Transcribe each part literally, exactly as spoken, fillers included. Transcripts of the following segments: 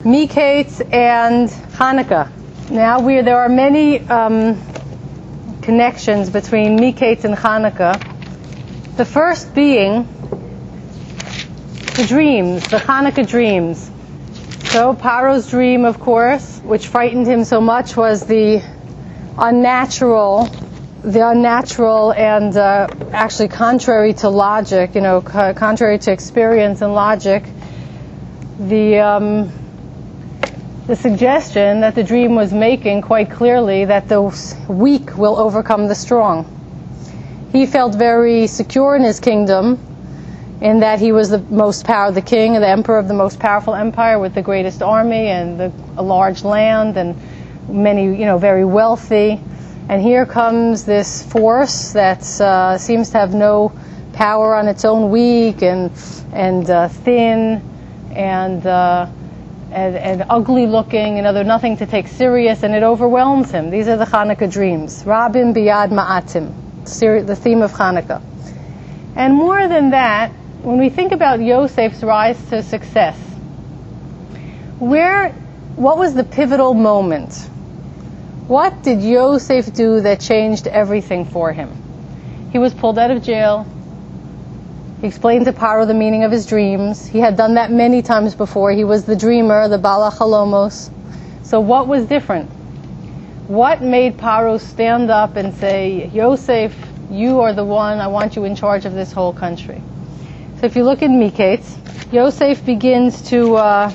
Miketz and Hanukkah. Now we there are many um, connections between Miketz and Hanukkah. The first being the dreams, the Hanukkah dreams. So Paro's dream, of course, which frightened him so much, was the unnatural, the unnatural and uh, actually contrary to logic, you know, co- contrary to experience and logic, the um, the suggestion that the dream was making quite clearly that the weak will overcome the strong. He felt very secure in his kingdom, in that he was the most power, the king, the emperor of the most powerful empire with the greatest army and the, a large land and many, you know, very wealthy. And here comes this force that uh, seems to have no power on its own, weak and and uh, thin and, uh, and and ugly looking. You know, there's nothing to take serious, and it overwhelms him. These are the Hanukkah dreams. Rabim biyad ma'atim, the theme of Hanukkah. And more than that, when we think about Yosef's rise to success, where, what was the pivotal moment? What did Yosef do that changed everything for him? He was pulled out of jail. He explained to Paro the meaning of his dreams. He had done that many times before. He was the dreamer, the Bala Chalomos. So what was different? What made Paro stand up and say, Yosef, you are the one, I want you in charge of this whole country? So if you look at Miketz, Yosef begins to uh,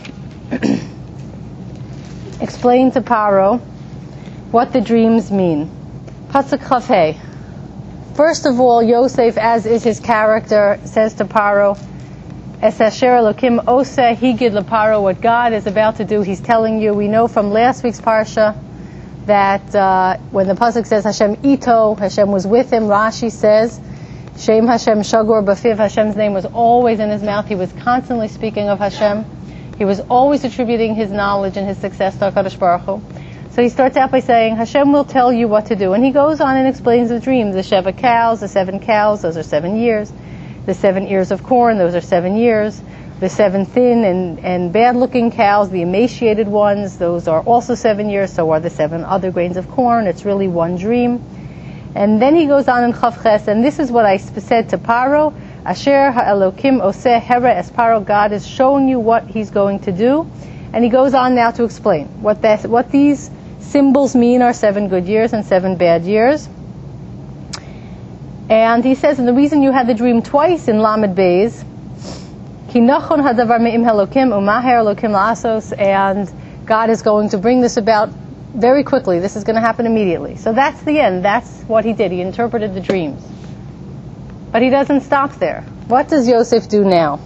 explain to Paro what the dreams mean. Pasuk Chaf Hei. First of all, Yosef, as is his character, says to Paro, Es asher Elokim oseh higid leParo, what God is about to do, He's telling you. We know from last week's parsha that uh, when the pasuk says Hashem ito, Hashem was with him. Rashi says Shem Hashem shagor b'fiv, Hashem's name was always in his mouth. He was constantly speaking of Hashem. He was always attributing his knowledge and his success to HaKadosh Baruch Hu. So he starts out by saying, Hashem will tell you what to do. And he goes on and explains the dream. The Sheva cows, the seven cows, those are seven years. The seven ears of corn, those are seven years. The seven thin and, and bad-looking cows, the emaciated ones, those are also seven years. So are the seven other grains of corn. It's really one dream. And then he goes on in Chaf Ches, and this is what I said to Paro, Asher ha'elokim oseh hera es Paro, God is showing you what he's going to do. And he goes on now to explain what that, what these symbols mean are seven good years and seven bad years. And he says, and the reason you had the dream twice in Lamed Beis, Ki nachon hadavar me'im helokim umaher elokim la'asos, and God is going to bring this about very quickly. This is going to happen immediately. So that's the end. That's what he did. He interpreted the dreams. But he doesn't stop there. What does Yosef do now?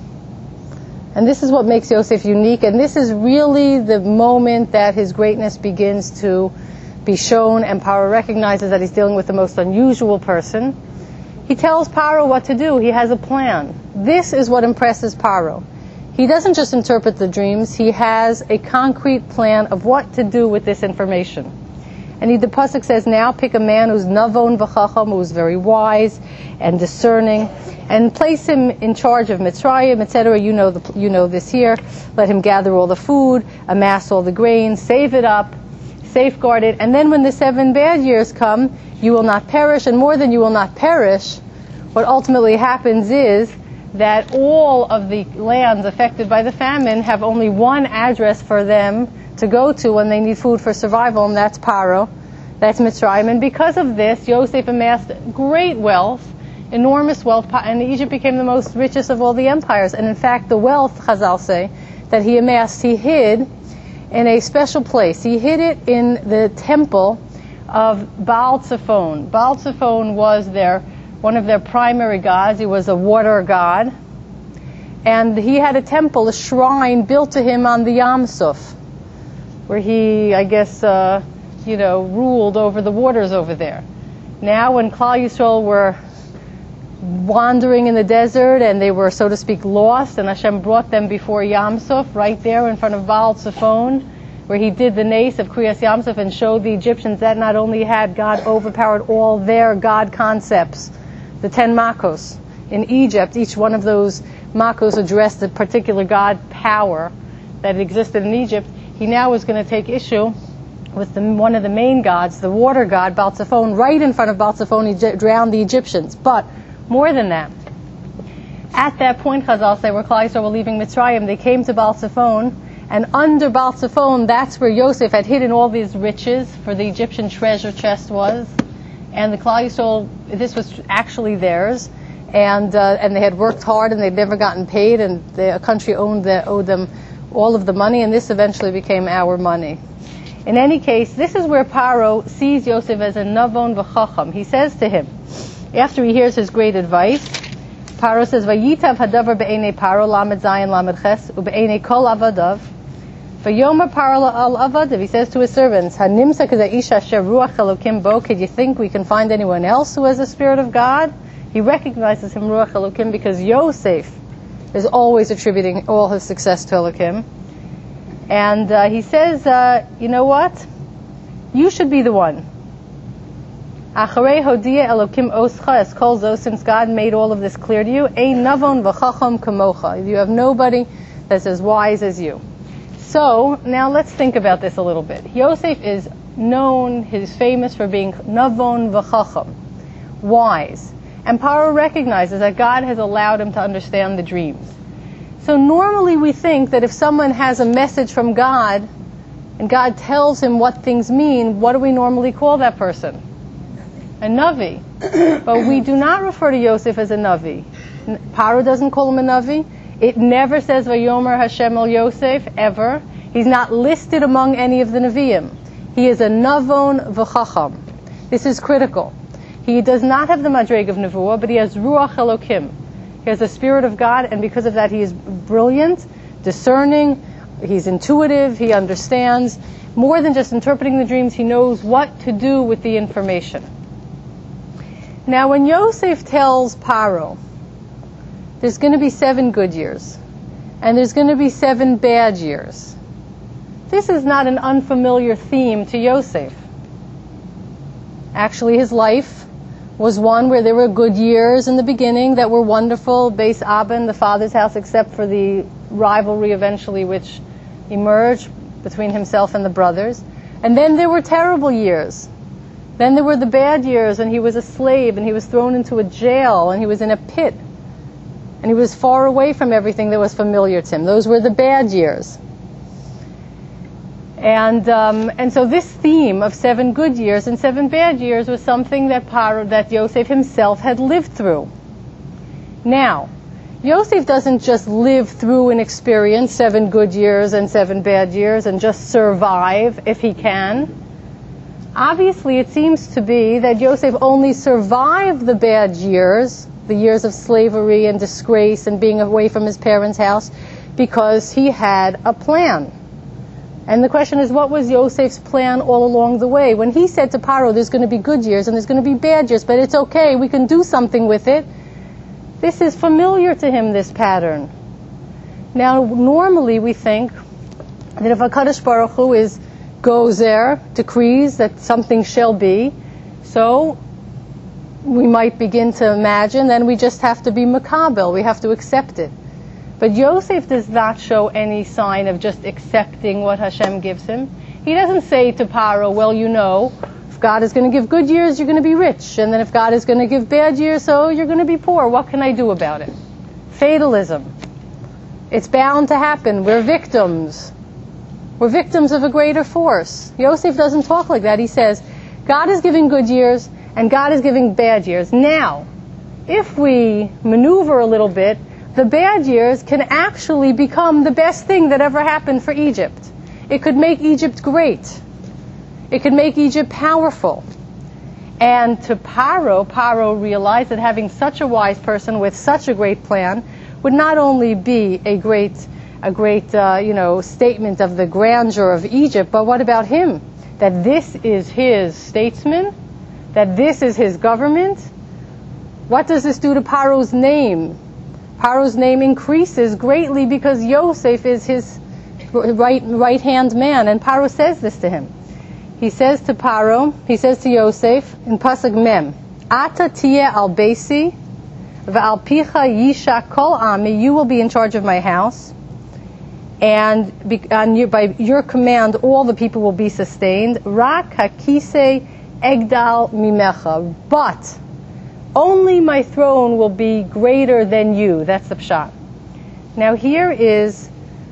And this is what makes Yosef unique, and this is really the moment that his greatness begins to be shown, and Paro recognizes that he's dealing with the most unusual person. He tells Paro what to do. He has a plan. This is what impresses Paro. He doesn't just interpret the dreams, he has a concrete plan of what to do with this information. And he, the pasuk says, now pick a man who's navon v'chacham, who's very wise and discerning, and place him in charge of Mitzrayim, et cetera. You know the, you know this here. Let him gather all the food, amass all the grain, save it up, safeguard it, and then when the seven bad years come, you will not perish. And more than you will not perish, what ultimately happens is that all of the lands affected by the famine have only one address for them to go to when they need food for survival, and that's Paro, that's Mitzrayim. And because of this, Yosef amassed great wealth, enormous wealth, and Egypt became the most richest of all the empires. And in fact, the wealth, Chazal say, that he amassed, he hid in a special place. He hid it in the temple of Baal Tzefon. Baal Tzefon was their one of their primary gods. He was a water god. And he had a temple, a shrine built to him on the Yam Suf, where he, I guess, uh, you know, ruled over the waters over there. Now when Klal Yisrael were wandering in the desert and they were, so to speak, lost, and Hashem brought them before Yam Suf, right there in front of Baal Tzefon, where he did the nace of Kriyas Yam Suf and showed the Egyptians that not only had God overpowered all their God concepts, the ten Makos in Egypt, each one of those Makos addressed a particular God power that existed in Egypt, he now was going to take issue with the, one of the main gods, the water god, Baal Zephon. Right in front of Baal Zephon, he j- drowned the Egyptians. But more than that, at that point, Chazal say, where Klal Yisrael were leaving Mitzrayim, they came to Baal Zephon, and under Baal Zephon, that's where Yosef had hidden all these riches, for the Egyptian treasure chest was. And the Klal Yisrael, this was actually theirs, and uh, and they had worked hard, and they'd never gotten paid, and the country owned the, owed them all of the money, and this eventually became our money. In any case, this is where Paro sees Yosef as a navon v'chacham. He says to him, after he hears his great advice, Paro says, "Vayitav hadavar be'enei Paro lamed zayin lamed ches ube'enei kol avadav." Vayomer Paro al avadav. He says to his servants, "Hanimsa k'zaish asher ruach elokim bo." Could you think we can find anyone else who has the spirit of God? He recognizes him ruach elokim because Yosef is always attributing all his success to Elokim. And uh, he says, uh, you know what? You should be the one. Acharei hodia Elokim oscha es kol zo, since God made all of this clear to you, ein navon v'chacham kamocha. You have nobody that's as wise as you. So, now let's think about this a little bit. Yosef is known, he's famous for being navon v'chacham, wise. And Paro recognizes that God has allowed him to understand the dreams. So normally we think that if someone has a message from God, and God tells him what things mean, what do we normally call that person? A Navi. But we do not refer to Yosef as a Navi. Paro doesn't call him a Navi. It never says Vayomer Hashem el Yosef, ever. He's not listed among any of the Nevi'im. He is a Navon v'chacham. This is critical. He does not have the Madreg of Nevuah, but he has Ruach Elokim. He has the Spirit of God, and because of that he is brilliant, discerning, he's intuitive, he understands. More than just interpreting the dreams, he knows what to do with the information. Now when Yosef tells Paro, there's going to be seven good years, and there's going to be seven bad years, this is not an unfamiliar theme to Yosef. Actually, his life was one where there were good years in the beginning that were wonderful, Beis Aben, the father's house, except for the rivalry eventually which emerged between himself and the brothers. And then there were terrible years. Then there were the bad years, and he was a slave, and he was thrown into a jail, and he was in a pit. And he was far away from everything that was familiar to him. Those were the bad years. And um, and so this theme of seven good years and seven bad years was something that Paro, that Yosef himself had lived through. Now, Yosef doesn't just live through and experience seven good years and seven bad years and just survive if he can. Obviously, it seems to be that Yosef only survived the bad years, the years of slavery and disgrace and being away from his parents' house, because he had a plan. And the question is, what was Yosef's plan all along the way? When he said to Paro, there's going to be good years and there's going to be bad years, but it's okay, we can do something with it. This is familiar to him, this pattern. Now, normally we think that if HaKadosh Baruch Hu is gozer, decrees that something shall be, so we might begin to imagine, then we just have to be makabel, we have to accept it. But Yosef does not show any sign of just accepting what Hashem gives him. He doesn't say to Paro, well, you know, if God is going to give good years, you're going to be rich. And then if God is going to give bad years, so you're going to be poor. What can I do about it? Fatalism. It's bound to happen. We're victims. We're victims of a greater force. Yosef doesn't talk like that. He says, God is giving good years and God is giving bad years. Now, if we maneuver a little bit, the bad years can actually become the best thing that ever happened for Egypt. It could make Egypt great. It could make Egypt powerful. And to Paro, Paro realized that having such a wise person with such a great plan would not only be a great, a great, uh, you know, statement of the grandeur of Egypt, but what about him? That this is his statesman? That this is his government? What does this do to Paro's name? Paro's name increases greatly because Yosef is his right right hand man, and Paro says this to him. He says to Paro, he says to Yosef in Pasuk Mem, Ata tieh al beisi v'al picha yisha kol ami, you will be in charge of my house, and be, on your, by your command all the people will be sustained. Rak hakise egdal mimecha, but only my throne will be greater than you. That's the pshat. Now here is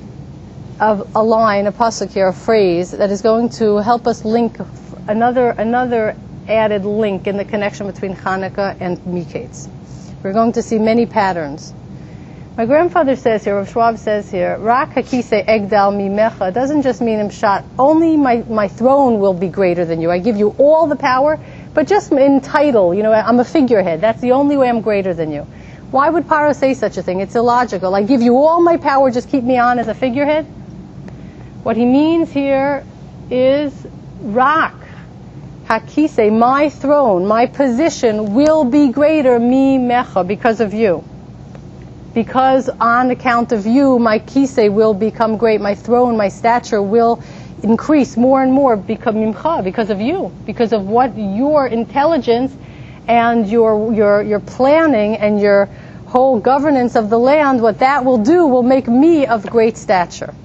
a, a line, a pasuk here, a phrase that is going to help us link another another added link in the connection between Hanukkah and Miketz. We're going to see many patterns. My grandfather says here, Rav Schwab says here, Rak hakise egdal mimecha doesn't just mean in pshat, only my, my throne will be greater than you. I give you all the power, but just in title, you know, I'm a figurehead. That's the only way I'm greater than you. Why would Paro say such a thing? It's illogical. I give you all my power, just keep me on as a figurehead. What he means here is Rak hakise, my throne, my position will be greater mi mecha, because of you. Because on account of you, my kisei will become great, my throne, my stature will increase more and more become mimcha, because of you, because of what your intelligence and your your your planning and your whole governance of the land, what that will do will make me of great stature.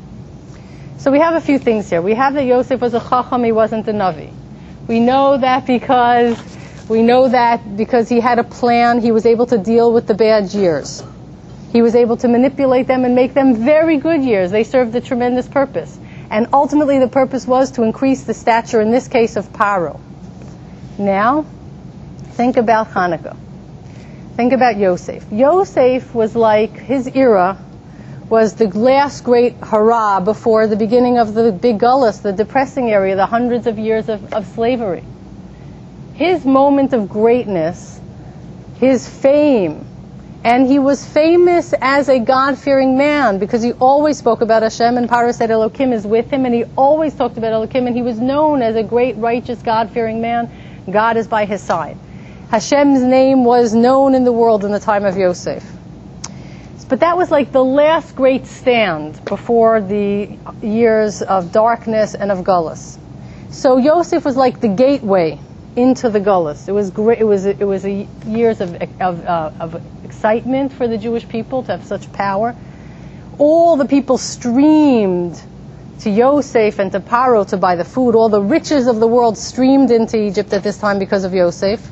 So we have a few things here. We have that Yosef was a chacham, he wasn't a navi. We know that because we know that because he had a plan, he was able to deal with the bad years. He was able to manipulate them and make them very good years. They served a tremendous purpose. And ultimately the purpose was to increase the stature, in this case, of Paro. Now, think about Hanukkah. Think about Yosef. Yosef was like, his era was the last great hurrah before the beginning of the big gullus, the depressing area, the hundreds of years of, of slavery. His moment of greatness, his fame, and he was famous as a God-fearing man because he always spoke about Hashem, and Paro said Elokim is with him, and he always talked about Elokim, and he was known as a great, righteous, God-fearing man. God is by his side. Hashem's name was known in the world in the time of Yosef. But that was like the last great stand before the years of darkness and of gullus. So Yosef was like the gateway into the gullus. It was great. It was it was a years of of, uh, of excitement for the Jewish people to have such power. All the people streamed to Yosef and to Paro to buy the food. All the riches of the world streamed into Egypt at this time because of Yosef.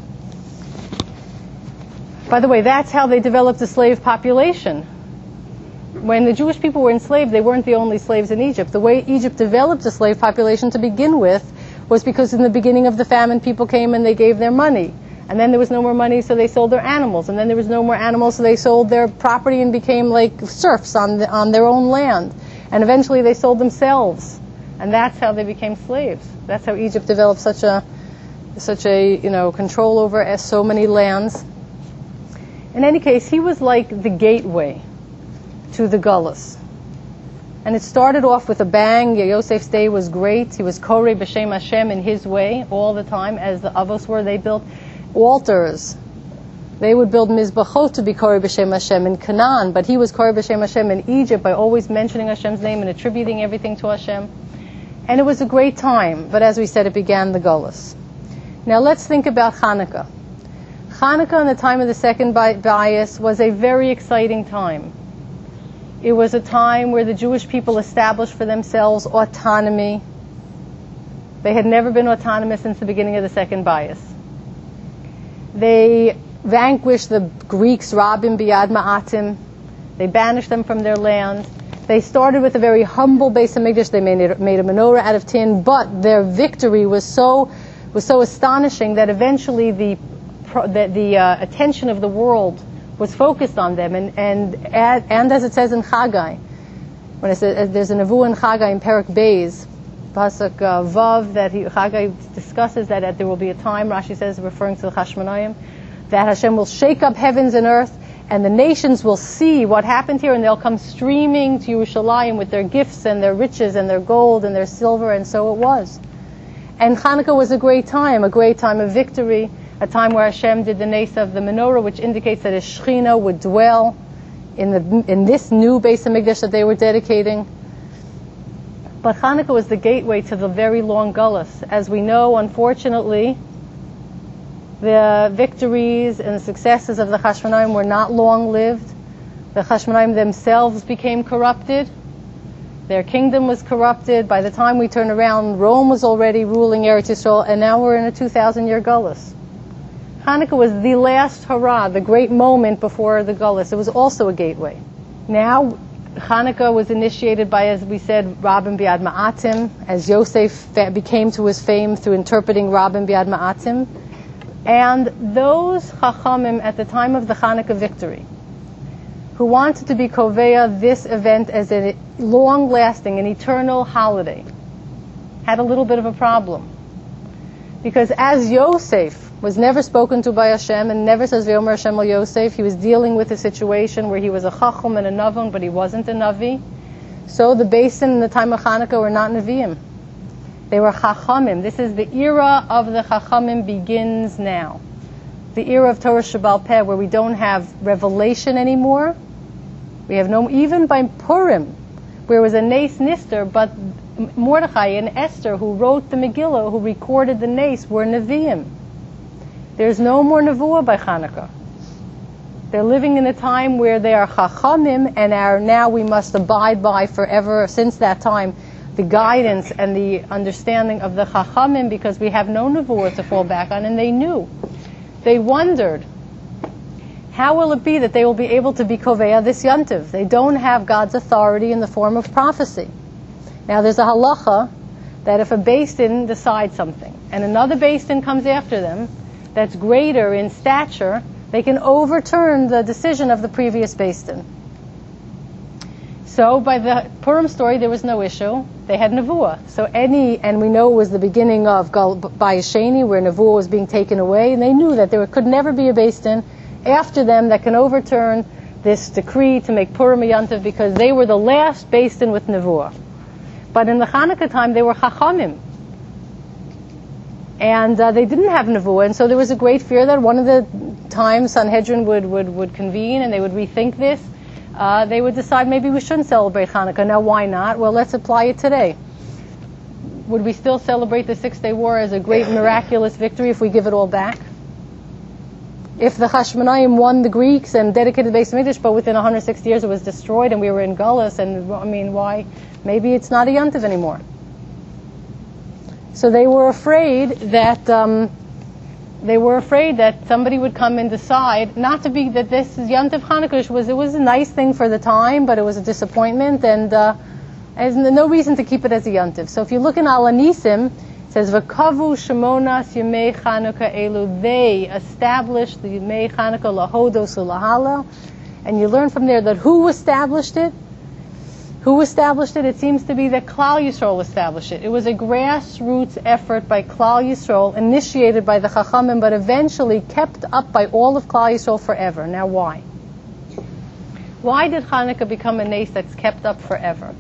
By the way, that's how they developed the slave population. When the Jewish people were enslaved, they weren't the only slaves in Egypt. The way Egypt developed a slave population to begin with was because in the beginning of the famine, people came and they gave their money. And then there was no more money, so they sold their animals. And then there was no more animals, so they sold their property and became like serfs on the, on their own land. And eventually they sold themselves. And that's how they became slaves. That's how Egypt developed such a, such a, you know, control over so many lands. In any case, he was like the gateway to the gullus. And it started off with a bang. Yosef's day was great. He was Koreh B'Shem Hashem in his way all the time, as the Avos were. They built altars. They would build Mizbachot to be Koreh B'Shem Hashem in Canaan, but he was Koreh B'Shem Hashem in Egypt by always mentioning Hashem's name and attributing everything to Hashem. And it was a great time, but as we said, it began the gullus. Now let's think about Hanukkah. Hanukkah in the time of the second bias was a very exciting time. It was a time where the Jewish people established for themselves autonomy. They had never been autonomous since the beginning of the second bias. They vanquished the Greeks, Rabim Biyad Ma'atim. They banished them from their land. They started with a very humble Beis HaMikdash. They made, made a menorah out of tin, but their victory was so was so astonishing that eventually the the, the uh, attention of the world was focused on them, and and and as it says in Chagai, when it says, there's a nevuah in Chagai in Perek Beis, pasuk uh, Vav, that he, Chagai discusses that, that there will be a time, Rashi says, referring to the Chashmonayim, that Hashem will shake up heavens and earth, and the nations will see what happened here, and they'll come streaming to Yerushalayim with their gifts and their riches and their gold and their silver, and so it was. And Hanukkah was a great time, a great time of victory, a time where Hashem did the nes of the menorah, which indicates that His Shekhinah would dwell in the in this new Beis HaMikdash that they were dedicating. But Hanukkah was the gateway to the very long gullus. As we know, unfortunately, the victories and the successes of the Chashmonaim were not long-lived. The Chashmonaim themselves became corrupted. Their kingdom was corrupted. By the time we turn around, Rome was already ruling Eretz Yisrael, and now we're in a two thousand year Gullus. Hanukkah was the last hurrah, the great moment before the Gullus. It was also a gateway. Now, Hanukkah was initiated by, as we said, Rabban Biad Ma'atim, as Yosef became to his fame through interpreting Rabban Biad Ma'atim. And those Chachamim at the time of the Hanukkah victory, who wanted to be Koveya this event as a long-lasting, an eternal holiday, had a little bit of a problem. Because as Yosef was never spoken to by Hashem and never says V'yomer Hashem al Yosef, he was dealing with a situation where he was a Chacham and a Navon, but he wasn't a Navi. So the Beis Din in the time of Hanukkah were not Nevi'im. They were Chachamim. This is the era of the Chachamim begins now. The era of Torah Shebaal Peh, where we don't have revelation anymore. We have no, even by Purim, where it was a Nes Nister, but Mordechai and Esther, who wrote the Megillah, who recorded the Nes, were Nevi'im. There's no more Nevuah by Hanukkah. They're living in a time where they are Chachamim, and are now we must abide by forever, since that time, the guidance and the understanding of the Chachamim, because we have no Nevuah to fall back on, and they knew. They wondered, how will it be that they will be able to be Koveya this Yontiv? They don't have God's authority in the form of prophecy. Now there's a halacha that if a Beis Din decides something, and another Beis Din comes after them, that's greater in stature, they can overturn the decision of the previous Beis Din. So by the Purim story, there was no issue. They had Nevuah. So any, and we know it was the beginning of Gal Bayesheni, where Nevuah was being taken away, and they knew that there could never be a Beis Din after them that can overturn this decree to make Purim a Yontiv, because they were the last Beis Din with Nevuah. But in the Hanukkah time, they were Chachamim. And uh, they didn't have Nevuah, and so there was a great fear that one of the times Sanhedrin would, would, would convene and they would rethink this. Uh, they would decide maybe we shouldn't celebrate Hanukkah. Now, why not? Well, let's apply it today. Would we still celebrate the Six-Day War as a great miraculous victory if we give it all back? If the Hashmonaim won the Greeks and dedicated the Beis Hamikdash, but within one hundred sixty years it was destroyed and we were in Gullus, and I mean, why? Maybe it's not a Yontiv anymore. So they were afraid that um, they were afraid that somebody would come and decide not to be that this is Yontiv Hanukkah was it was a nice thing for the time, but it was a disappointment, and uh, there's no reason to keep it as a Yontiv. So if you look in Al Anisim, it says V'kavu Shemonas Yemei Chanukah Elu. They established the Yemei Chanukah lahodos ulahala, and you learn from there that who established it. Who established it? It seems to be that Klal Yisrael established it. It was a grassroots effort by Klal Yisrael, initiated by the Chachamim, but eventually kept up by all of Klal Yisrael forever. Now why? Why did Hanukkah become a nes that's kept up forever?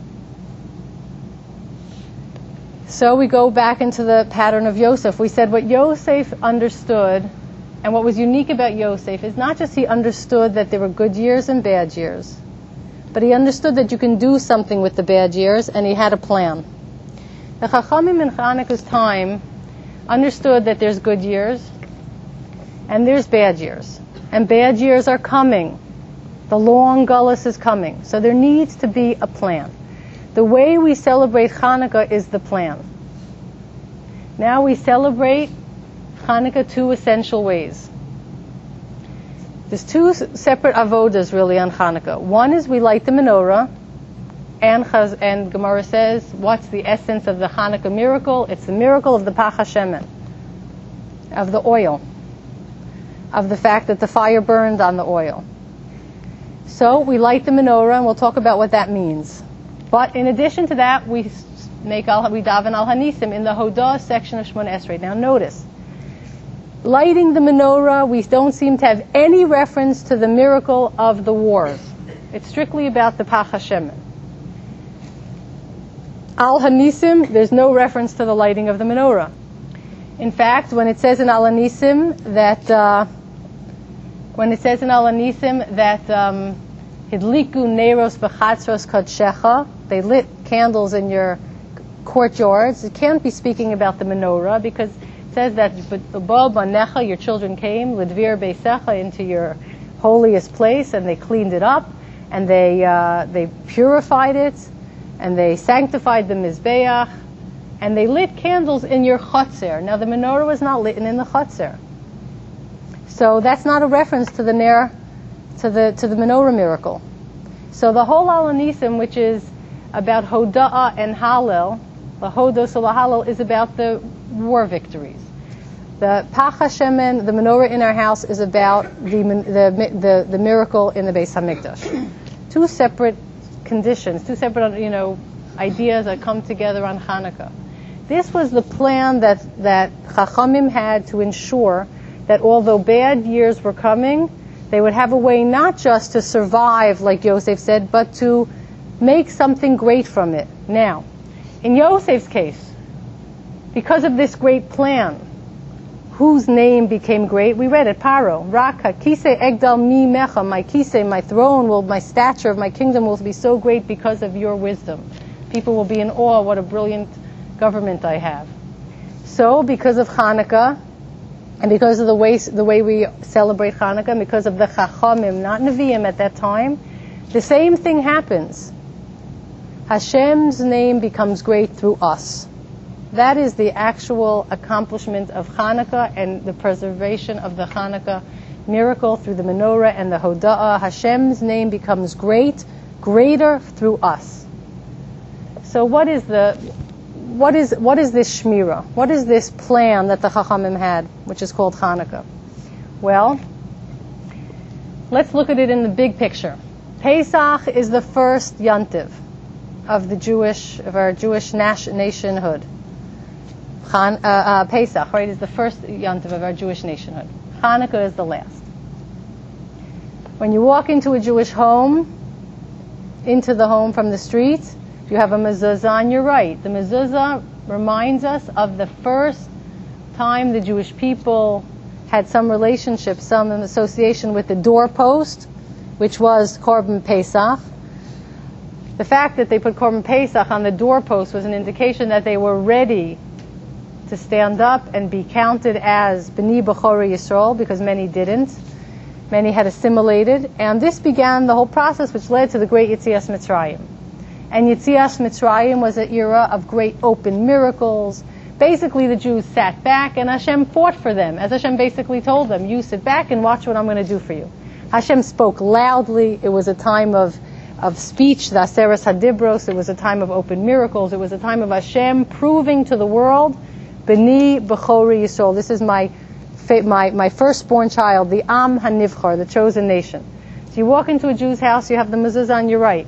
So we go back into the pattern of Yosef. We said what Yosef understood, and what was unique about Yosef, is not just he understood that there were good years and bad years, but he understood that you can do something with the bad years, and he had a plan. The Chachamim in Hanukkah's time understood that there's good years and there's bad years. And bad years are coming. The long Gullus is coming. So there needs to be a plan. The way we celebrate Hanukkah is the plan. Now we celebrate Hanukkah two essential ways. There's two separate avodas really on Hanukkah. One is we light the menorah, and, Chaz, and Gemara says, what's the essence of the Hanukkah miracle? It's the miracle of the Pach HaShemen, of the oil, of the fact that the fire burned on the oil. So we light the menorah, and we'll talk about what that means. But in addition to that, we make al, we daven al Hanisim in the Hodah section of Shemona Esrei. Now notice, lighting the menorah, we don't seem to have any reference to the miracle of the wars. It's strictly about the Pach HaShemen. Al Hanisim, there's no reference to the lighting of the menorah. In fact, when it says in Al Hanisim that uh, when it says in Al Hanisim that Hidliku Neiros B'chatzros Kodshecha, they lit candles in your courtyards, it can't be speaking about the menorah, because it says that Banecha, your children came, Lidvir Beisecha, into your holiest place, and they cleaned it up, and they uh, they purified it, and they sanctified the Mizbeach, and they lit candles in your chotzer. Now the menorah was not lit in the chotzer. So that's not a reference to the ner, to the to the menorah miracle. So the whole Al Hanisim, which is about Hoda'ah and Hallel, the Hodos of Hallel, is about the war victories. The Pach HaShemen, the menorah in our house, is about the the the, the miracle in the Beis Hamikdash. Two separate conditions, two separate you know ideas that come together on Hanukkah. This was the plan that that Chachamim had to ensure that although bad years were coming, they would have a way not just to survive, like Yosef said, but to make something great from it. Now, in Yosef's case, because of this great plan, whose name became great? We read it, Paro. Raka, Kisei Egdal Mi Mecha, my Kisei, my throne, will, my stature of my kingdom will be so great because of your wisdom. People will be in awe, what a brilliant government I have. So, because of Hanukkah, and because of the way, the way we celebrate Hanukkah, and because of the Chachamim, not Nevi'im at that time, the same thing happens. Hashem's name becomes great through us. That is the actual accomplishment of Hanukkah and the preservation of the Hanukkah miracle through the menorah and the Hoda'ah. Hashem's name becomes great, greater through us. So what is the, what is what is this Shmira? What is this plan that the Chachamim had, which is called Hanukkah? Well, let's look at it in the big picture. Pesach is the first Yantiv of the Jewish, of our Jewish nationhood. Han, uh, uh, Pesach, right, is the first Yantiv of our Jewish nationhood. Hanukkah is the last. When you walk into a Jewish home, into the home from the street, you have a mezuzah on your right. The mezuzah reminds us of the first time the Jewish people had some relationship, some association with the doorpost, which was Korban Pesach. The fact that they put Korban Pesach on the doorpost was an indication that they were ready to stand up and be counted as B'ni B'chori Yisrael, because many didn't. Many had assimilated. And this began the whole process which led to the great Yetzias Mitzrayim. And Yetzias Mitzrayim was an era of great open miracles. Basically, the Jews sat back and Hashem fought for them. As Hashem basically told them, you sit back and watch what I'm going to do for you. Hashem spoke loudly. It was a time of of speech, the Aseres HaDibros. It was a time of open miracles. It was a time of Hashem proving to the world, B'ni B'chori Yisrael. This is my my my firstborn child, the Am HaNivchar, the chosen nation. So you walk into a Jew's house, you have the mezuzah on your right.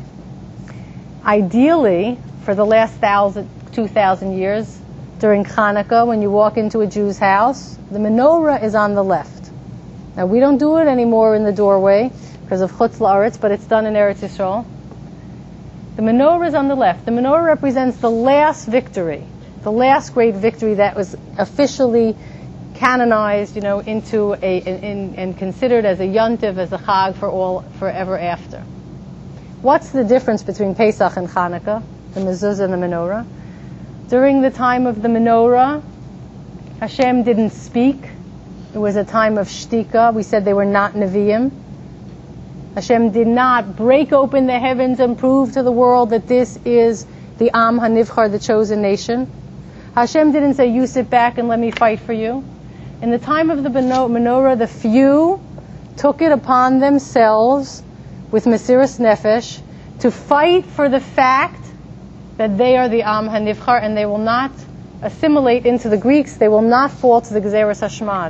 Ideally, for the last thousand, two thousand years, during Hanukkah, when you walk into a Jew's house, the menorah is on the left. Now, we don't do it anymore in the doorway because of Chutz La'aretz, but it's done in Eretz Yisrael. The menorah is on the left. The menorah represents the last victory, the last great victory that was officially canonized, you know, into a in, in, and considered as a yontiv, as a chag for all forever after. What's the difference between Pesach and Hanukkah, the mezuzah and the menorah? During the time of the menorah, Hashem didn't speak. It was a time of shtika. We said they were not Nevi'im. Hashem did not break open the heavens and prove to the world that this is the Am HaNivchar, the chosen nation. Hashem didn't say, you sit back and let me fight for you. In the time of the menorah, the few took it upon themselves with Mesiras Nefesh to fight for the fact that they are the Am HaNivchar and they will not assimilate into the Greeks. They will not fall to the Gezeres HaShmad.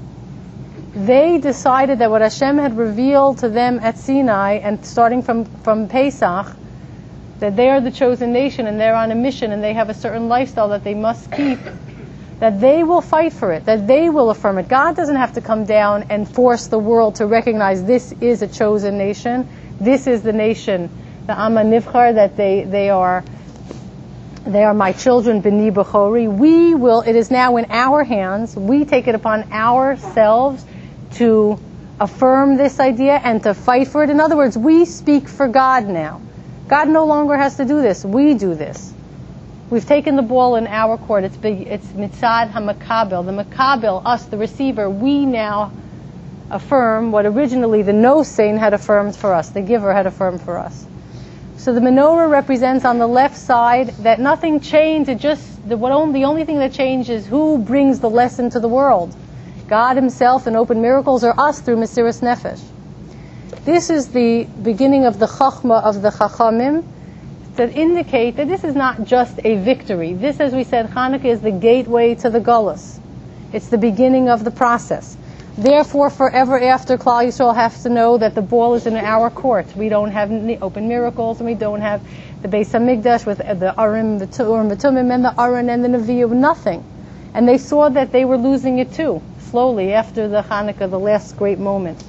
They decided that what Hashem had revealed to them at Sinai, and starting from, from Pesach, that they are the chosen nation and they're on a mission and they have a certain lifestyle that they must keep, that they will fight for it, that they will affirm it. God doesn't have to come down and force the world to recognize this is a chosen nation, this is the nation, the Am HaNivchar, that they, they are they are my children, B'ni B'chori. We will, it is now in our hands, we take it upon ourselves to affirm this idea and to fight for it. In other words, we speak for God now. God no longer has to do this. We do this. We've taken the ball in our court. It's big, it's mitzad hamakabel. The makabel, us, the receiver, we now affirm what originally the no-sain had affirmed for us, the giver had affirmed for us. So the menorah represents on the left side that nothing changed. It just the what only the only thing that changed is who brings the lesson to the world, God Himself in open miracles, or us through Mesiras Nefesh. This is the beginning of the Chachma of the Chachamim that indicate that this is not just a victory. This, as we said, Hanukkah is the gateway to the Gullus. It's the beginning of the process. Therefore, forever after, Klal Yisrael have to know that the ball is in our court. We don't have open miracles, and we don't have the Beis Hamikdash with the Arim, the Urim, the Tumim, and the Aron, and the Nevi'ah, nothing. And they saw that they were losing it too, slowly, after the Hanukkah, the last great moment.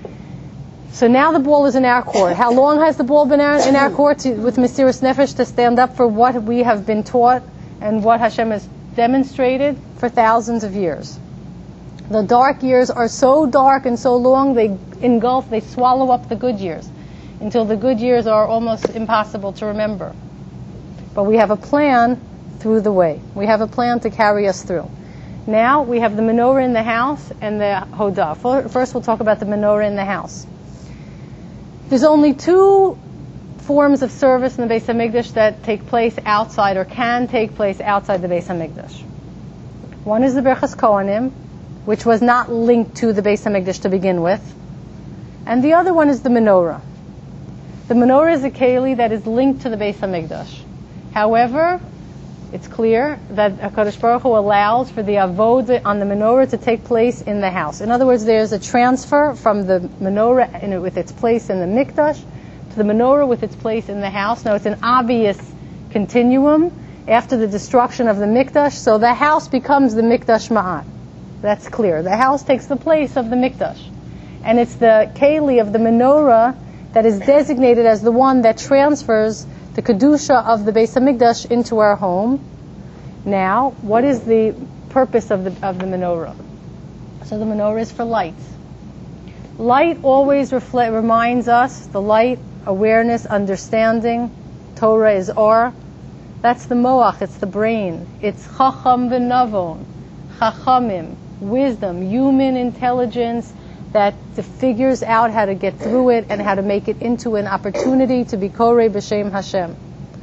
So now the ball is in our court. How long has the ball been in our court to, with Mesiras Nefesh to stand up for what we have been taught and what Hashem has demonstrated for thousands of years? The dark years are so dark and so long, they engulf, they swallow up the good years, until the good years are almost impossible to remember. But we have a plan through the way. We have a plan to carry us through. Now we have the menorah in the house and the hodah. First we'll talk about the menorah in the house. There's only two forms of service in the Beis Hamikdash that take place outside, or can take place outside the Beis Hamikdash. One is the Birchas Kohanim, which was not linked to the Beis Hamikdash to begin with, and the other one is the menorah. The menorah is a keli that is linked to the Beis Hamikdash. However, it's clear that HaKadosh Baruch Hu allows for the avodah on the menorah to take place in the house. In other words, there's a transfer from the menorah in it, with its place in the mikdash to the menorah with its place in the house. Now, it's an obvious continuum after the destruction of the mikdash, so the house becomes the mikdash ma'at. That's clear. The house takes the place of the mikdash. And it's the keli of the menorah that is designated as the one that transfers the kedusha of the Beis Hamikdash into our home. Now, what is the purpose of the of the menorah? So the menorah is for light. Light always reflect, reminds us, the light, awareness, understanding. Torah is or. That's the moach, it's the brain. It's chacham v'navon, chachamim, wisdom, human intelligence that figures out how to get through it and how to make it into an opportunity to be koreh b'shem Hashem.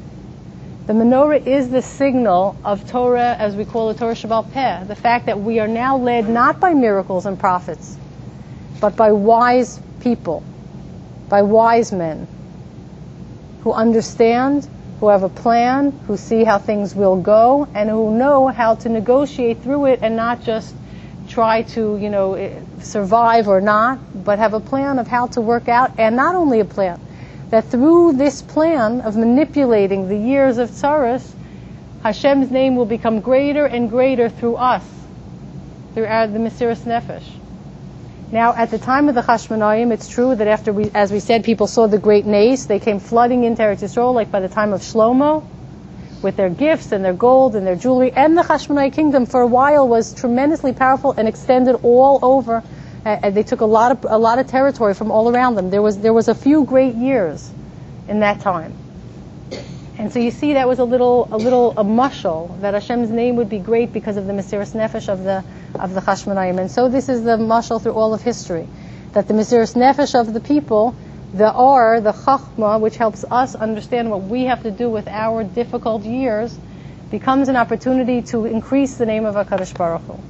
The menorah is the signal of Torah, as we call it, Torah Sheba'al Peh, the fact that we are now led not by miracles and prophets, but by wise people, by wise men, who understand, who have a plan, who see how things will go, and who know how to negotiate through it and not just try to, you know, survive or not, but have a plan of how to work out, and not only a plan, that through this plan of manipulating the years of tsaros, Hashem's name will become greater and greater through us, through our, the Mesiras Nefesh. Now, at the time of the Chashmonaim, it's true that after we, as we said, people saw the great nace, they came flooding into Eretz Yisrael, like by the time of Shlomo, with their gifts and their gold and their jewelry, and the Hashmonai kingdom for a while was tremendously powerful and extended all over. Uh, they took a lot of a lot of territory from all around them. There was there was a few great years in that time, and so you see that was a little a little a mushal that Hashem's name would be great because of the Mesiras Nefesh of the of the Chashmonaim. And so this is the mushal through all of history, that the Mesiras Nefesh of the people, the Or, the Chachma, which helps us understand what we have to do with our difficult years, becomes an opportunity to increase the name of HaKadosh Baruch Hu.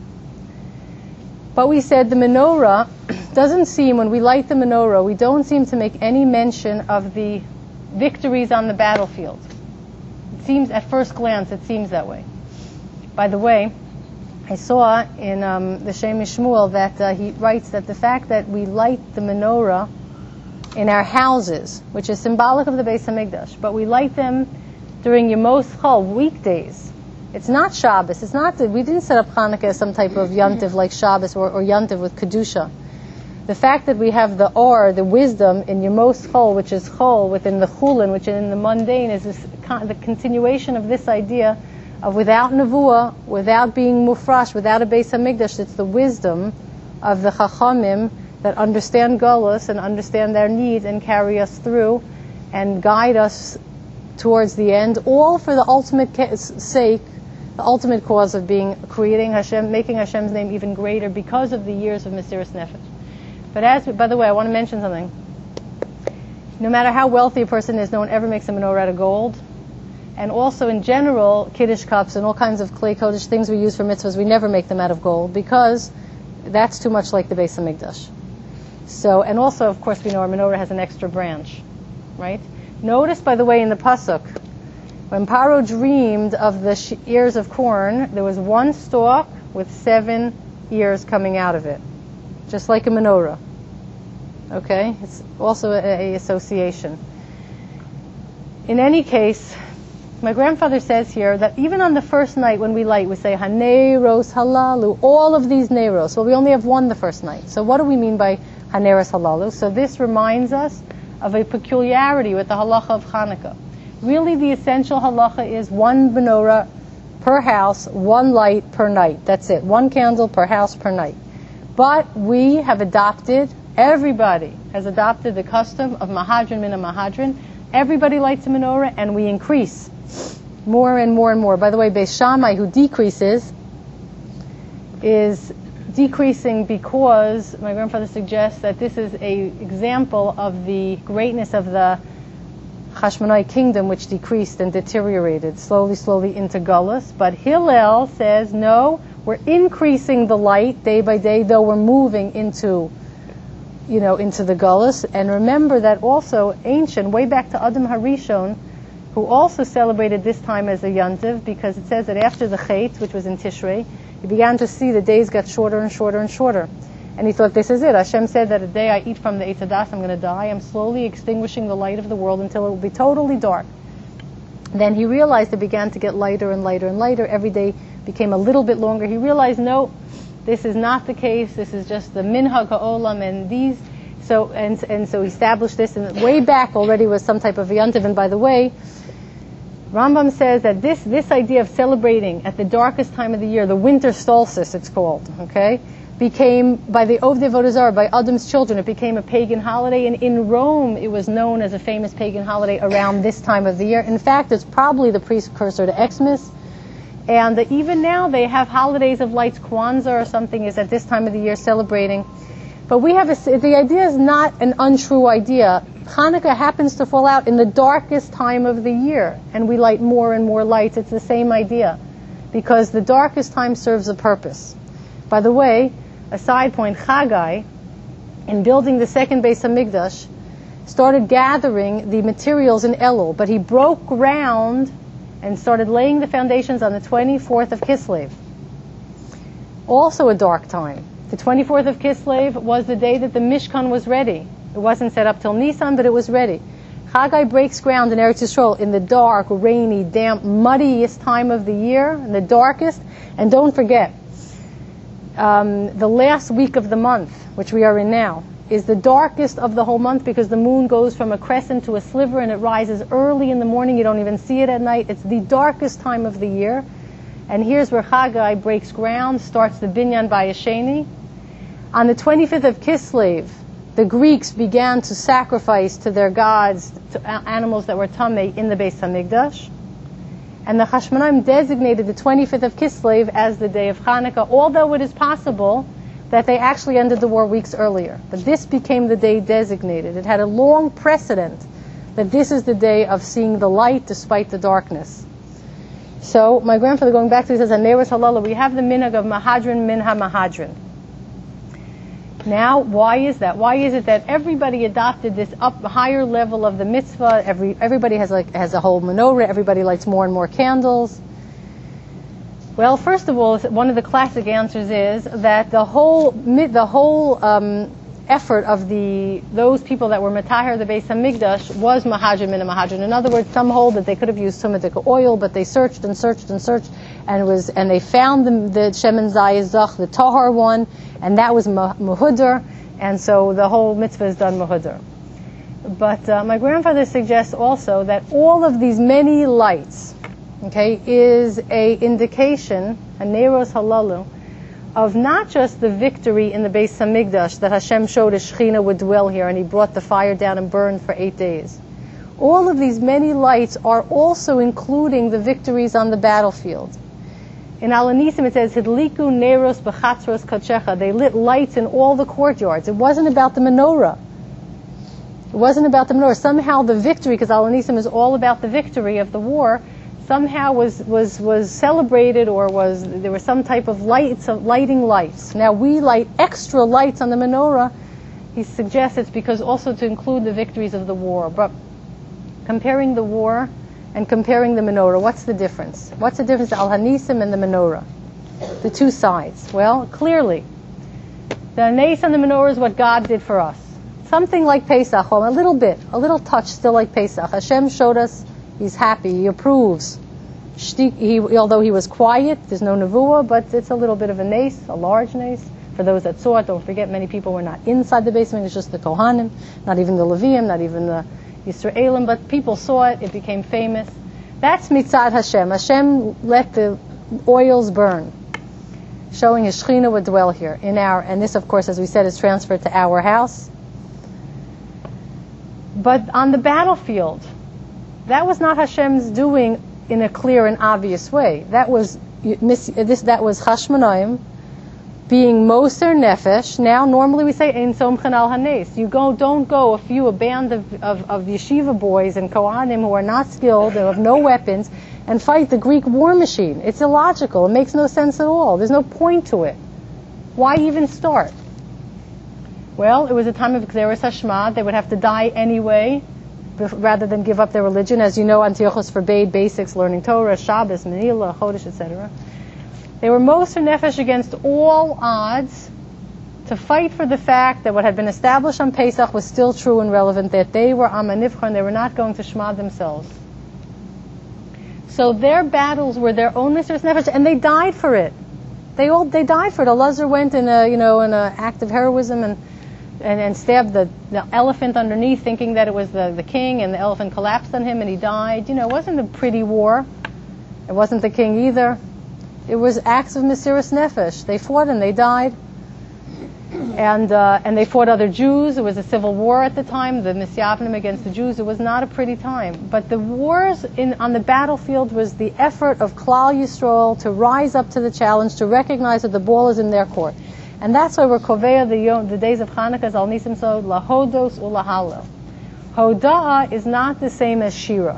But we said the menorah doesn't seem, when we light the menorah, we don't seem to make any mention of the victories on the battlefield. It seems, at first glance, it seems that way. By the way, I saw in um, the Shem Shmuel that uh, he writes that the fact that we light the menorah in our houses, which is symbolic of the Beis Hamikdash, but we light them during Yemos Chol, weekdays. It's not Shabbos. It's not that we didn't set up Hanukkah as some type of Yontiv like Shabbos or, or Yontiv with Kedusha. The fact that we have the Or, the wisdom in Yemos Chol, which is Chol within the Chulin, which in the mundane is this, the continuation of this idea of without Nevuah, without being Mufrash, without a Beis Hamikdash. It's the wisdom of the Chachamim that understand Golus and understand their needs and carry us through and guide us towards the end, all for the ultimate ca- sake, the ultimate cause of being creating Hashem, making Hashem's name even greater because of the years of Mesiras Nefesh. But as, by the way, I want to mention something. No matter how wealthy a person is, no one ever makes a menorah out of gold. And also, in general, Kiddush cups and all kinds of clay kodesh things we use for mitzvahs, we never make them out of gold because that's too much like the Beis HaMikdash. So, and also, of course, we know our menorah has an extra branch, right? Notice, by the way, in the pasuk, when Paro dreamed of the sh- ears of corn, there was one stalk with seven ears coming out of it, just like a menorah. Okay, it's also a, a association. In any case, my grandfather says here that even on the first night when we light, we say Haneros Halalu, all of these Neros. Well, we only have one the first night. So what do we mean by Haneros Halalu? So this reminds us of a peculiarity with the halacha of Hanukkah. Really, the essential halacha is one menorah per house, one light per night. That's it. One candle per house per night. But we have adopted, everybody has adopted the custom of Mahadran Min Mahadran. Everybody lights a menorah, and we increase more and more and more. By the way, Beis Shammai, who decreases, is decreasing because my grandfather suggests that this is a example of the greatness of the Hashmonai kingdom, which decreased and deteriorated slowly, slowly into Gullus. But Hillel says, no, we're increasing the light day by day, though we're moving into, you know, into the Gullus. And remember that also ancient, way back to Adam Harishon, who also celebrated this time as a Yontiv, because it says that after the Chet, which was in Tishrei, he began to see the days got shorter and shorter and shorter. And he thought, this is it. Hashem said that a day I eat from the Eitz Hadas, I'm going to die. I'm slowly extinguishing the light of the world until it will be totally dark. Then he realized it began to get lighter and lighter and lighter. Every day became a little bit longer. He realized, no, this is not the case. This is just the minhag ha'olam, and these... So and and so he established this, and way back already was some type of Yontiv. And by the way, Rambam says that this this idea of celebrating at the darkest time of the year, the winter solstice it's called, okay, became, by the Ovdei Avodah Zarah, by Adam's children, it became a pagan holiday, and in Rome it was known as a famous pagan holiday around this time of the year. In fact, it's probably the precursor to Xmas, and even now they have holidays of lights. Kwanzaa or something is at this time of the year celebrating. But we have a, the idea is not an untrue idea. Hanukkah happens to fall out in the darkest time of the year, and we light more and more lights. It's the same idea, because the darkest time serves a purpose. By the way, a side point, Chagai, in building the second Beis HaMikdash, started gathering the materials in Elul, but he broke ground and started laying the foundations on the twenty-fourth of Kislev. Also a dark time. The twenty-fourth of Kislev was the day that the Mishkan was ready. It wasn't set up till Nisan, but it was ready. Chagai breaks ground in Eretz Yisrael in the dark, rainy, damp, muddiest time of the year, in the darkest. And don't forget, um, the last week of the month, which we are in now, is the darkest of the whole month because the moon goes from a crescent to a sliver and it rises early in the morning. You don't even see it at night. It's the darkest time of the year. And here's where Chagai breaks ground, starts the Binyan Bayesheni. On the twenty-fifth of Kislev, the Greeks began to sacrifice to their gods, to animals that were tamei in the Beis HaMikdash. And the Hashmonaim designated the twenty-fifth of Kislev as the day of Hanukkah, although it is possible that they actually ended the war weeks earlier. But this became the day designated. It had a long precedent that this is the day of seeing the light despite the darkness. So my grandfather, going back to it, says, Haneros Halalu, we have the minhag of Mahadran Min HaMahadran. Now, why is that? Why is it that everybody adopted this up higher level of the mitzvah? Every everybody has like has a whole menorah. Everybody lights more and more candles. Well, first of all, one of the classic answers is that the whole the whole um, effort of the those people that were mataher the Beis HaMikdash was Mahadran Min HaMahadran. In other words, some hold that they could have used Tumatika oil, but they searched and searched and searched, and it was and they found the, the Shemen Zayizach, the Tahar one, and that was Muhudar, and so the whole mitzvah is done Muhudar. But uh, my grandfather suggests also that all of these many lights, okay, is a indication, a Neros Halalu, of not just the victory in the Beis HaMikdash that Hashem showed his Shechina would dwell here and he brought the fire down and burned for eight days. All of these many lights are also including the victories on the battlefield. In Al-Anisim it says, Hidliku Neros B'chatzros Kachecha. They lit lights in all the courtyards. It wasn't about the menorah. It It wasn't about the menorah. Somehow the victory, because Al Hanisim is all about the victory of the war, somehow was, was, was celebrated, or was there was some type of lights, of lighting lights. Now we light extra lights on the menorah. He suggests it's because also to include the victories of the war. But comparing the war and comparing the menorah, what's the difference? What's the difference Al Hanisim and the menorah? The two sides. Well, clearly, the Nes on the menorah is what God did for us. Something like Pesach, a little bit, a little touch still like Pesach. Hashem showed us He's happy, He approves. He, although He was quiet, there's no nevuah, but it's a little bit of a nes, a large nes. For those that saw it, don't forget, many people were not inside the basement. It's just the Kohanim, not even the Leviim, not even the Yisraelim, but people saw it. It became famous. That's mitzad Hashem. Hashem let the oils burn, showing His Shekhinah would dwell here in our. And this, of course, as we said, is transferred to our house. But on the battlefield, that was not Hashem's doing in a clear and obvious way. That was this. That was Hashmonaim being Moser Nefesh. Now, normally we say Ein Somchen al Hanes. You go, don't go. A few, a band of, of, of yeshiva boys and Kohanim who are not skilled, who have no weapons, and fight the Greek war machine. It's illogical. It makes no sense at all. There's no point to it. Why even start? Well, it was a time of Gzeres Hashmad. They would have to die anyway, rather than give up their religion. As you know, Antiochus forbade basics, learning Torah, Shabbos, Menila, Chodesh, et cetera. They were Moser Nefesh against all odds to fight for the fact that what had been established on Pesach was still true and relevant, that they were Am HaNivchar and they were not going to shmad themselves. So their battles were their own Moser Nefesh, and they died for it. They all they died for it. Elazar went in a you know in an act of heroism and. And, and stabbed the, the elephant underneath, thinking that it was the, the king, and the elephant collapsed on him and he died. You know, it wasn't a pretty war. It wasn't the king either. It was acts of Mesiras Nefesh. They fought and they died. And uh, and they fought other Jews. It was a civil war at the time, the Misyavnim against the Jews. It was not a pretty time. But the wars in, on the battlefield was the effort of Klal Yisrael to rise up to the challenge, to recognize that the ball is in their court. And that's why we're Koveya the, Yom, the days of Hanukkah, as Al Nisim so, Lahodos Ulahalo. Hoda'ah is not the same as Shira.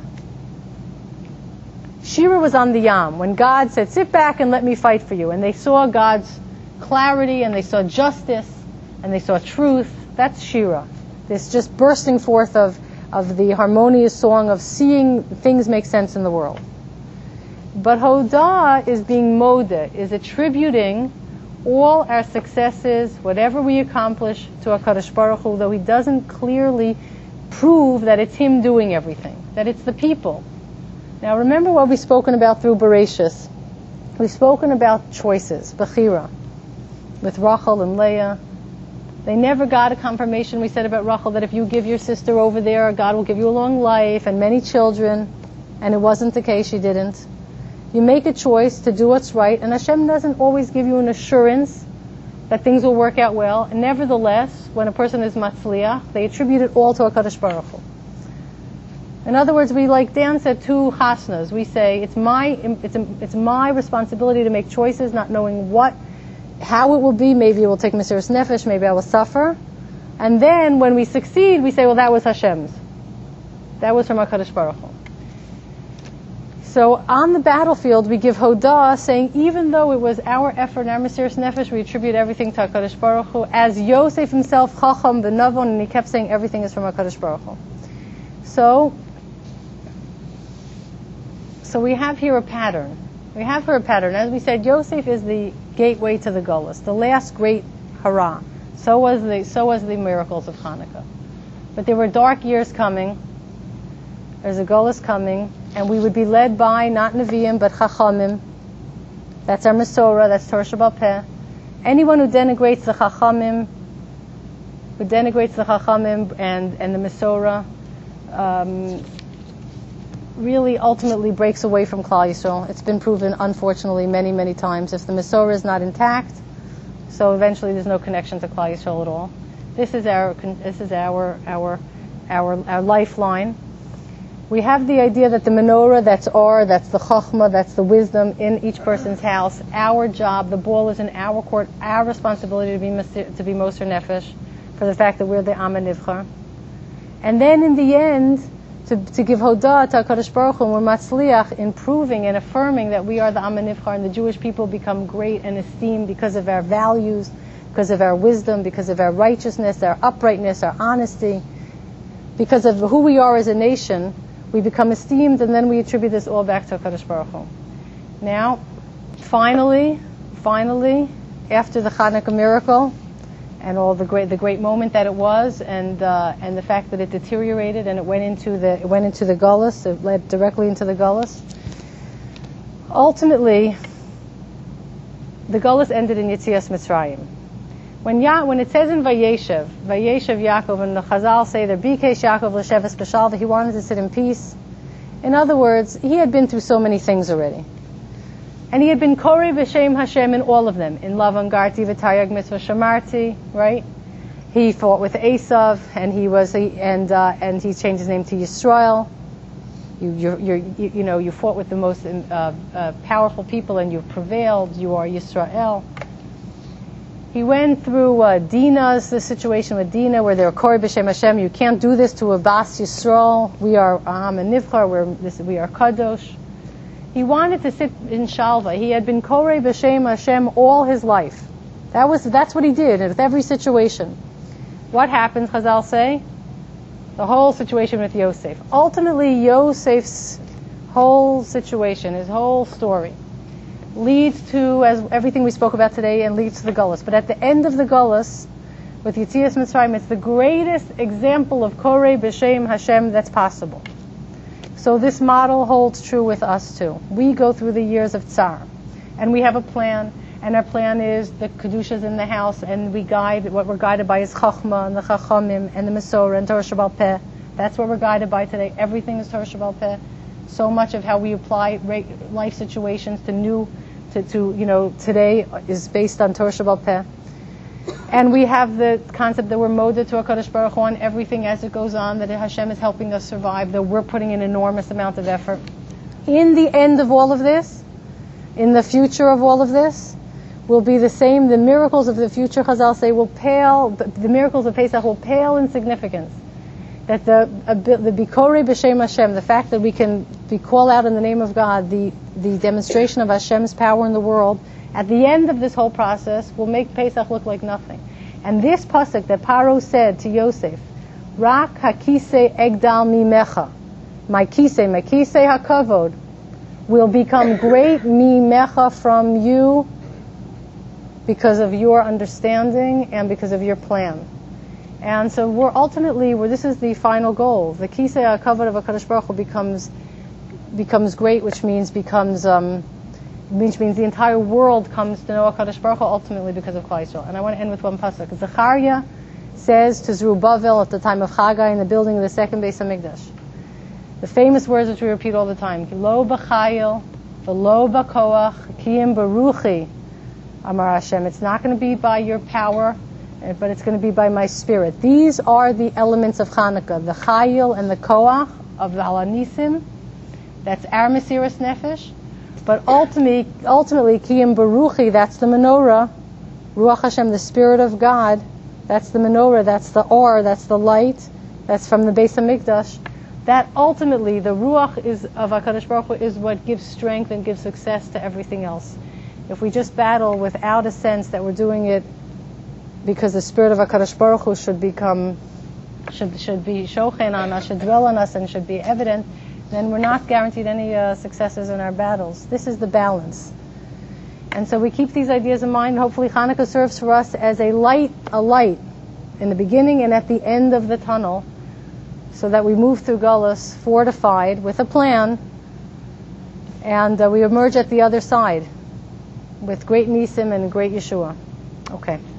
Shira was on the Yam, when God said, sit back and let me fight for you. And they saw God's clarity, and they saw justice, and they saw truth. That's Shira. This just bursting forth of, of the harmonious song of seeing things make sense in the world. But Hoda'ah is being modeh, is attributing all our successes, whatever we accomplish, to HaKadosh Baruch Hu, though He doesn't clearly prove that it's Him doing everything, that it's the people. Now remember what we've spoken about through Bereshis. We've spoken about choices, Bechira, with Rachel and Leah. They never got a confirmation. We said about Rachel that if you give your sister over there, God will give you a long life and many children, and it wasn't the case, she didn't. You make a choice to do what's right, and Hashem doesn't always give you an assurance that things will work out well. And nevertheless, when a person is matzliach, they attribute it all to HaKadosh Baruch Hu. In other words, we, like Dan said, two chasnas. We say it's my it's it's my responsibility to make choices, not knowing what, how it will be. Maybe it will take Mesiras Nefesh. Maybe I will suffer. And then when we succeed, we say, well, that was Hashem's. That was from HaKadosh Baruch Hu. So on the battlefield, we give Hoda'ah, saying even though it was our effort and our Mesiras Nefesh, we attribute everything to HaKadosh Baruch Hu. As Yosef himself, Chacham v'Navon, and he kept saying everything is from HaKadosh Baruch Hu. So, so we have here a pattern. We have here a pattern. As we said, Yosef is the gateway to the Golus, the last great hurrah. So was the so was the miracles of Hanukkah. But there were dark years coming. There's a Golus coming, and we would be led by not Nevi'im but Chachamim. That's our Masorah. That's Torah Sheba'al Peh. Anyone who denigrates the Chachamim, who denigrates the Chachamim and and the Masorah, um, really ultimately breaks away from Klal Yisrael. It's been proven, unfortunately, many many times. If the Masorah is not intact, so eventually there's no connection to Klal Yisrael at all. This is our this is our our our our lifeline. We have the idea that the menorah, that's our, that's the chachma, that's the wisdom in each person's house. Our job, the ball is in our court, our responsibility to be to be Moser Nefesh, for the fact that we're the Am HaNivchar. And then in the end, to, to give Hodah to HaKadosh Baruch Hu, and we're Matzliach in proving and affirming that we are the Am HaNivchar, and the Jewish people become great and esteemed because of our values, because of our wisdom, because of our righteousness, our uprightness, our honesty, because of who we are as a nation. We become esteemed, and then we attribute this all back to HaKadosh Baruch Hu. Now, finally, finally, after the Hanukkah miracle, and all the great, the great moment that it was, and uh, and the fact that it deteriorated and it went into the it went into the Gullus, it led directly into the Gullus. Ultimately, the Gullus ended in Yetzias Mitzrayim. When Ya, when it says in Vayeshev, Vayeshev Yaakov, and the Chazal say that Bikesh Yaakov l'sheves b'shalva, he wanted to sit in peace. In other words, he had been through so many things already. And he had been Korei b'Shem Hashem in all of them. In Lavan Garti v'Taryag Mitzvah Shamarti, right? He fought with Esav, and he was, he, and uh, and he changed his name to Yisrael. You, you're, you're, you, you know, you fought with the most uh, uh, powerful people, and you've prevailed. You are Yisrael. He went through uh, Dina's, the situation with Dina, where they were Korei b'Shem Hashem. You can't do this to a Bas Yisrael. We are Am HaNivchar. We're this, we are Kadosh. He wanted to sit in Shalva. He had been Korei b'Shem Hashem all his life. That was that's what he did with every situation. What happens? Chazal say the whole situation with Yosef. Ultimately, Yosef's whole situation, his whole story, leads to, as everything we spoke about today, and leads to the Gullus. But at the end of the Gullus, with Yetzias Mitzrayim, it's the greatest example of Korei b'Shem Hashem that's possible. So this model holds true with us too. We go through the years of Tsar, and we have a plan, and our plan is the Kedusha's in the house, and we guide, what we're guided by is Chachma, and the Chachamim, and the Masorah, and Torah Sheba'al Peh. That's what we're guided by today. Everything is Torah Sheba'al Peh. So much of how we apply life situations to new, to, to you know, today is based on Torah Sheba'al Peh. And we have the concept that we're moded to HaKadosh Baruch Hu on everything as it goes on, that Hashem is helping us survive, that we're putting an enormous amount of effort. In the end of all of this, in the future of all of this, will be the same. The miracles of the future, Chazal say, will pale, the miracles of Pesach will pale in significance. That the the Bikorei b'Shem Hashem, the fact that we can be call out in the name of God, the, the demonstration of Hashem's power in the world, at the end of this whole process, will make Pesach look like nothing. And this pasuk that Paro said to Yosef, Rak hakisei egdal mimecha, my kisei, my kisei hakavod, will become great mimecha from you because of your understanding and because of your plan. And so we're ultimately, we're, this is the final goal. The kisei hakavod of HaKadosh Baruch Hu becomes becomes great, which means becomes um, which means the entire world comes to know HaKadosh Baruch Hu ultimately because of Klal Yisrael. And I want to end with one pasuk. Zechariah says to Zerubbabel at the time of Haggai in the building of the second Beis Hamikdash, the famous words which we repeat all the time, Lo b'chayil, v'lo b'koach, kiyim baruchi, Amar Hashem. It's not going to be by your power, but it's going to be by my spirit. These are the elements of Hanukkah, the chayil and the koach of the Halanisim. That's our Mesiras Nefesh. But ultimately, ultimately, Kiyim Baruchi, that's the menorah. Ruach Hashem, the Spirit of God, that's the menorah, that's the or, that's the light, that's from the Beis Hamikdash. That ultimately, the Ruach is of HaKadosh Baruch Hu is what gives strength and gives success to everything else. If we just battle without a sense that we're doing it because the Spirit of HaKadosh Baruch Hu should become, should, should be shochen on us, should dwell on us, and should be evident, then we're not guaranteed any uh, successes in our battles. This is the balance. And so we keep these ideas in mind. Hopefully Hanukkah serves for us as a light, a light in the beginning and at the end of the tunnel, so that we move through Gullus fortified with a plan, and uh, we emerge at the other side with great Nisim and great Yeshua. Okay.